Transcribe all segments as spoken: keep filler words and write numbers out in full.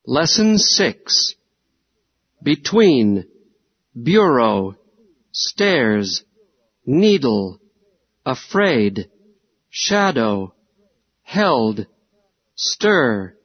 Lesson six. Between, bureau, stairs, needle, afraid, shadow, held, stir.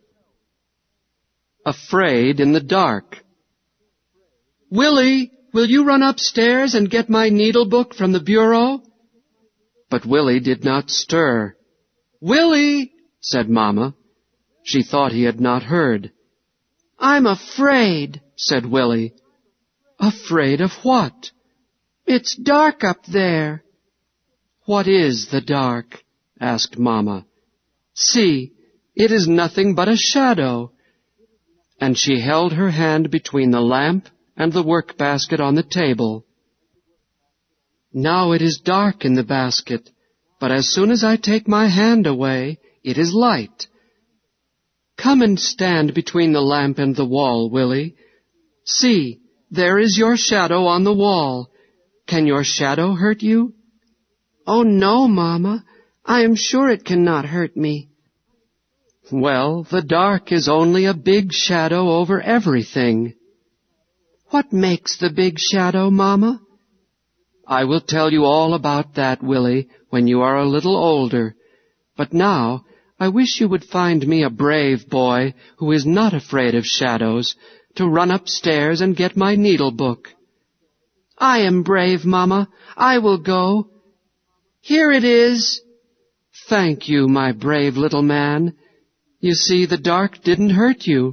Afraid in the dark. Willie, will you run upstairs and get my needle-book from the bureau? But Willie did not stir. Willie, said Mama. She thought he had not heard. I'm afraid, said Willie. Afraid of what? It's dark up there. What is the dark? Asked Mama. See, it is nothing but a shadow. And she held her hand between the lamp and the work-basket on the table. Now it is dark in the basket, but as soon as I take my hand away, it is light. Come and stand between the lamp and the wall, Willie. See, there is your shadow on the wall. Can your shadow hurt you? Oh, no, Mama. I am sure it cannot hurt me. Well, the dark is only a big shadow over everything. What makes the big shadow, Mama? I will tell you all about that, Willie, when you are a little older. But now, I wish you would find me a brave boy who is not afraid of shadows to run upstairs and get my needle-book. I am brave, Mama. I will go. Here it is. Thank you, my brave little man. You see, the dark didn't hurt you.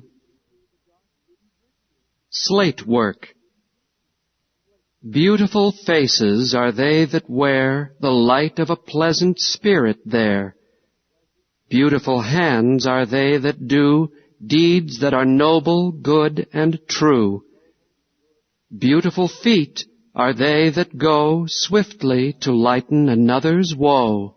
Slate work. Beautiful faces are they that wear the light of a pleasant spirit there. Beautiful hands are they that do deeds that are noble, good, and true. Beautiful feet are they that go swiftly to lighten another's woe.